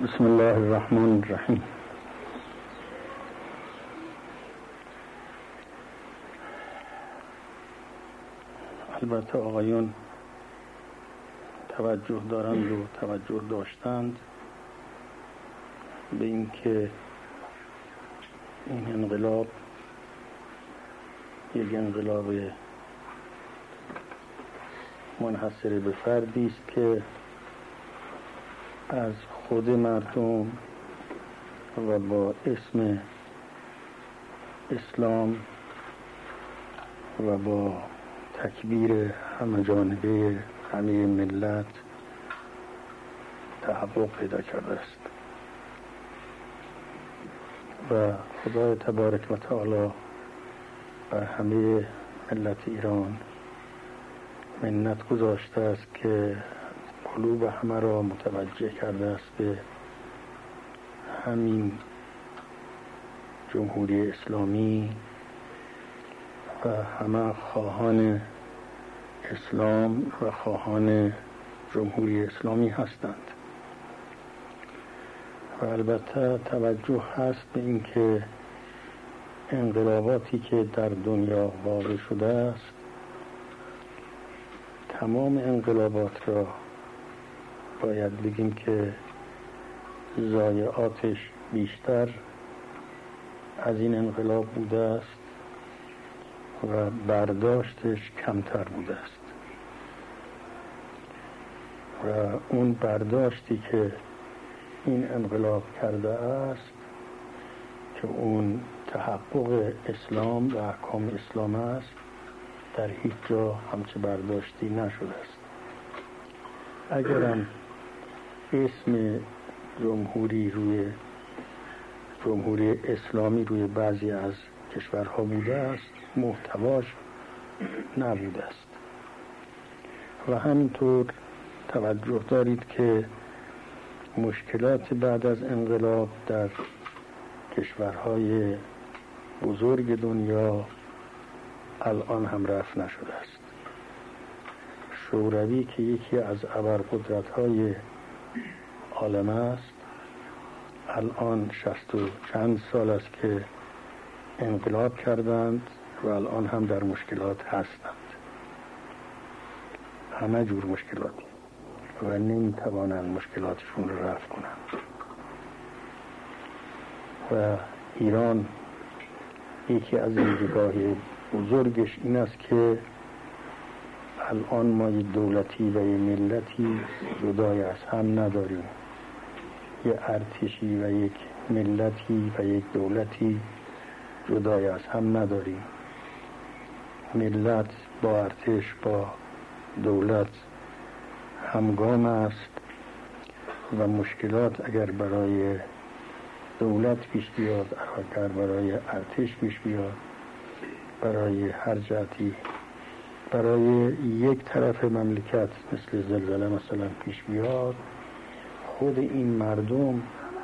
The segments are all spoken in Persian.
بسم الله الرحمن الرحیم. البته آقایون توجه دارند و توجه داشتند به اینکه این انقلاب یک انقلاب منحصر به فردی است که از خود مردم و با اسم اسلام و با تکبیر همه‌جانبه همه ملت تحقق پیدا کرده است و خدای تبارک و تعالی بر همه ملت ایران منت گذاشته است که قلوب همه را متوجه کرده است به همین جمهوری اسلامی و همه خواهان اسلام و خواهان جمهوری اسلامی هستند. و البته توجه هست به اینکه انقلاباتی که در دنیا واقع شده است تمام انقلابات را باید بگیم که ضایعاتش بیشتر از این انقلاب بوده است و برداشتش کمتر بوده است و اون برداشتی که این انقلاب کرده است که اون تحقق اسلام و احکام اسلام است در هیچ جا همچه برداشتی نشده است. اگرم اسم جمهوری اسلامی روی بعضی از کشورها بوده است محتواش نبوده است. و همینطور توجه دارید که مشکلات بعد از انقلاب در کشورهای بزرگ دنیا الان هم رفع نشده است. شوروی که یکی از ابرقدرت‌های عالم است الان 60 و چند سال است که انقلاب کردند و الان هم در مشکلات هستند، همه جور مشکلاتی و نمیتوانند مشکلاتشون رو رفع کنند. و ایران یکی از ویژگی‌های بزرگش این است که الان ما یک دولتی و یک ملتی جدای از هم نداریم، یک ارتشی و یک ملتی و یک دولتی جدای از هم نداریم. ملت با ارتش با دولت همگام است و مشکلات اگر برای دولت پیش بیاد، اگر برای ارتش پیش بیاد، برای هر جهتی برای یک طرف مملکت مثل زلزله مثلا پیش بیاد، خود این مردم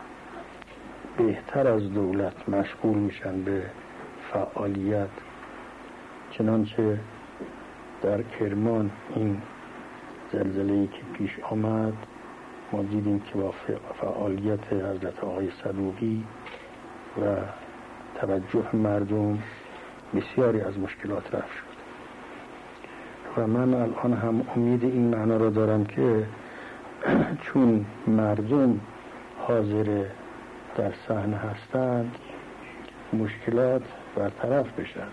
بهتر از دولت مشغول میشن به فعالیت. چنانچه در کرمان این زلزله‌ای که پیش آمد ما دیدیم که با فعالیت حضرت آقای صدوقی و توجه مردم بسیاری از مشکلات رفع شد. و من الان هم امید این معنا را دارم که چون مردم حاضر در صحنه هستند مشکلات برطرف بشند.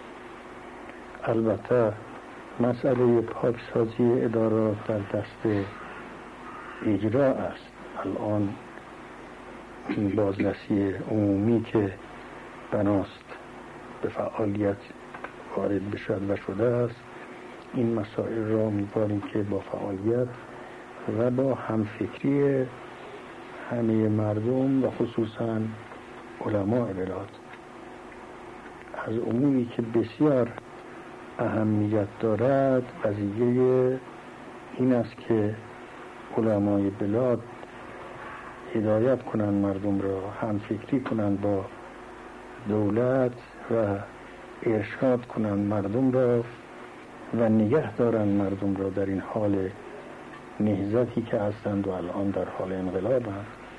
البته مسئله پاکسازی ادارات در دست اجرا است. الان این بازرسی عمومی که بناست به فعالیت وارد بشد و شده است، این مسائل را می‌داریم که با فعالیت و با همفکری همه مردم و خصوصاً علماء بلاد از اموری که بسیار اهمیت دارد قضیه این است که علمای بلاد هدایت کنند مردم را، همفکری کنند با دولت و ارشاد کنند مردم را و نگه دارند مردم را در این حال نهضتی که هستند و الان در حال انقلابند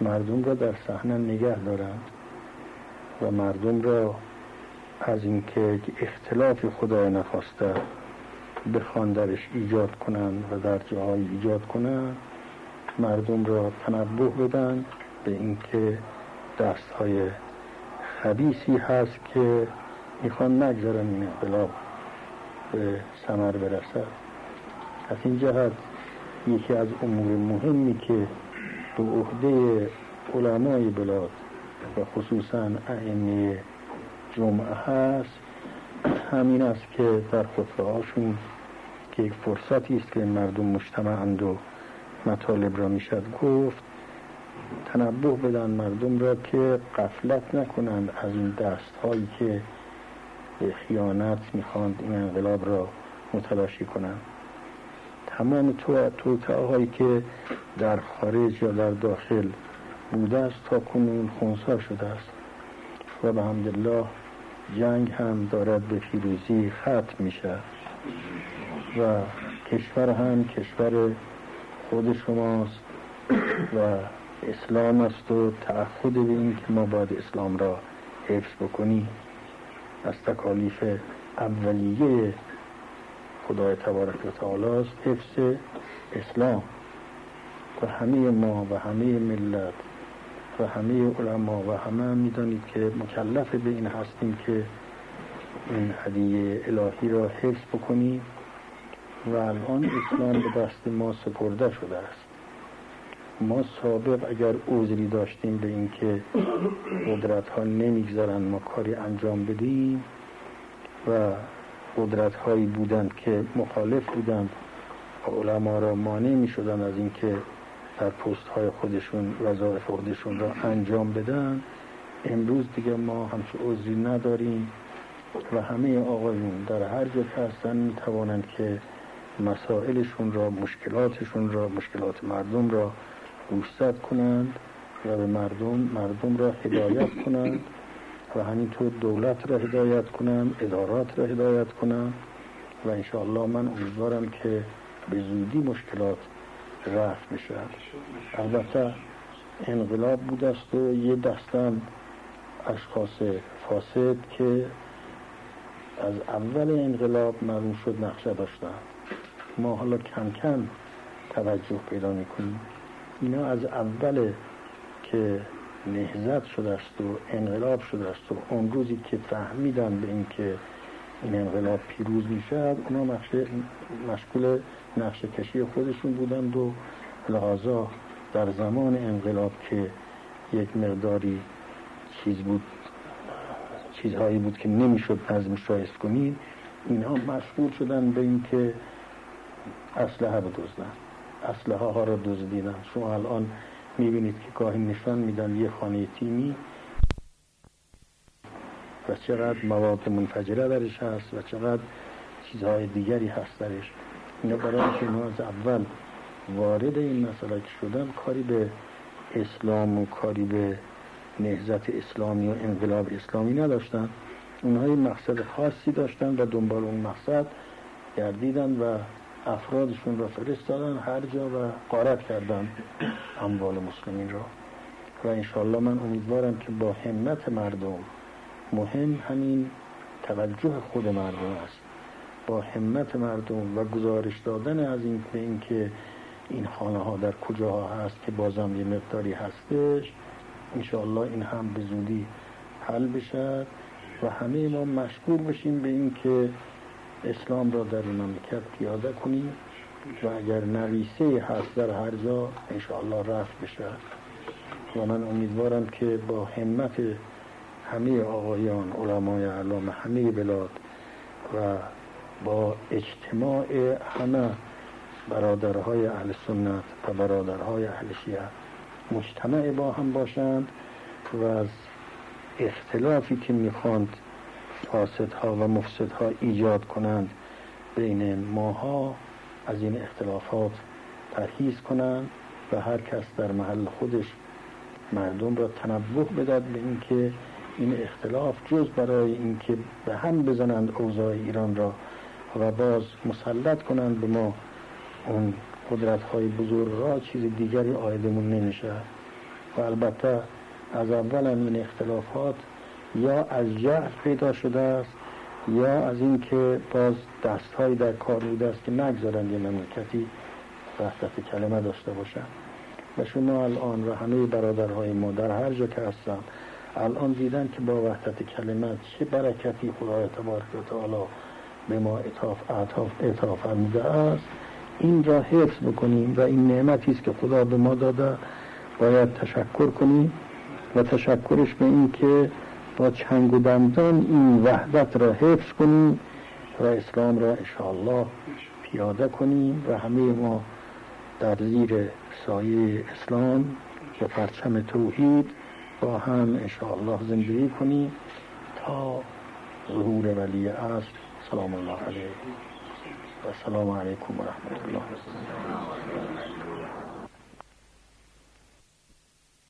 مردم را در صحنه نگه دارند و مردم را از اینکه اختلاف خدای نخواسته بخوان درش ایجاد کنند و در جاهای ایجاد کنند، مردم را تنبه بدن به اینکه دستهای خبیثی هست که میخوان نگذارن این انقلاب به ثمر برسد. از این جهت یکی از امور مهمی که به عهده علمای بلاد و خصوصا ائمه جمعه هست همین است که در خطبه‌هاشون که یک فرصتی است که مردم مجتمعند و مطالب را میشد گفت، تنبه بدن مردم را که غفلت نکنند از این دست‌هایی که به خیانت میخواند این انقلاب را متلاشی کنند. تمام توطئه‌هایی که در خارج یا در داخل بوده است تا کنون خنثی شده است و به حمدالله جنگ هم دارد به پیروزی ختم میشه و کشور هم کشور خود شماست و اسلام است و تعهد به این که ما باید اسلام را حفظ بکنیم. از تکالیف اولیه خدای تبارک و تعالی است حفظ اسلام و همه ما و همه ملت و همه علما و همه میدانید که مکلف به این هستیم که این هدیه الهی را حفظ بکنیم و الان اسلام به دست ما سپرده شده است. ما سابق اگر عذری داشتیم به این که قدرت ها نمیگذارن ما کاری انجام بدیم و قدرت هایی بودند که مخالف بودند و علما را مانع می شدن از این که در پست های خودشون وظایف خودشون را انجام بدن، امروز دیگه ما همچون عذری نداریم و همه آقایون در هر جا که هستن می توانند که مسائلشون را، مشکلات مردم را گوشزد کنند و به مردم را هدایت کنند و همینطور دولت را هدایت کنند، ادارات را هدایت کنند و انشاءالله من امیدوارم که به زودی مشکلات رفع بشه. البته انقلاب بوده است و یه دستم اشخاص فاسد که از اول انقلاب معلوم شد نقشه داشتن، ما حالا کم کم توجه پیدا میکنیم. اینا از اول که نهضت شده است و انقلاب شده است و اون روزی که فهمیدن به این که این انقلاب پیروز میشد، اونا مشغول نقشه کشی خودشون بودند و لحاظا در زمان انقلاب که یک مقداری چیزهایی بود که نمیشد نظمش را حفظ کنید، اینها مشغول شدن به این که اسلحه بدزدن، اسلحه ها را دزدیدن. شما الان میبینید که گاهی نشان میدن یه خانه تیمی و چقدر مواد منفجره درش هست و چقدر چیزهای دیگری هست درش. اینا برای شما از اول وارد این مسئله که شدن کاری به اسلام و کاری به نهضت اسلامی و انقلاب اسلامی نداشتن. اونها یه مقصد خاصی داشتن و دنبال اون مقصد گردیدن و افرادشون را فرستادن هر جا و غارت کردن اموال مسلمین را. و انشاءالله من امیدوارم که با همت مردم، مهم همین توجه خود مردم است، با همت مردم و گزارش دادن از این که این خانه ها در کجاها هست که بازم یه مقداری هستش، انشاءالله این هم به زودی حل بشه و همه ما مشغول بشیم به این که اسلام را در این مملکت پیاده کنیم و اگر نویسه هست در هر جا انشاءالله رفع بشه. و من امیدوارم که با همت همه آقایان علمای اعلام همه بلاد و با اجتماع همه برادرهای اهل سنت و برادرهای اهل شیعه مجتمع با هم باشند و از اختلافی که میخواند فاسدها و مفسدها ایجاد کنند بین ماها از این اختلافات پرهیز کنند و هر کس در محل خودش مردم را تنبه بداد به این که این اختلاف جز برای این که به هم بزنند اوضاع ایران را و باز مسلط کنند به ما اون قدرت‌های بزرگ را، چیز دیگری عایدمون نمیشه. و البته از اول این اختلافات یا از جهل پیدا شده است یا از این که باز دستهایی در کار بوده است که نگذارند یه مملکتی وحدت کلمه داشته باشند. و شما الان و همه برادرهای ما در هر جا که هستن الان دیدن که با وحدت کلمه چه برکتی خدای تبارک و تعالی به ما اعطا فرموده است. این را حفظ بکنیم و این نعمتی است که خدا به ما داده، باید تشکر کنیم و تشکرش به این که با چنگ و دندان این وحدت را حفظ کنیم و اسلام را انشاءالله پیاده کنیم و همه ما در زیر سایه اسلام و پرچم توحید با هم انشاءالله زندگی کنیم تا ظهور ولی عصر. سلام الله علیه و سلام علیکم و رحمت الله.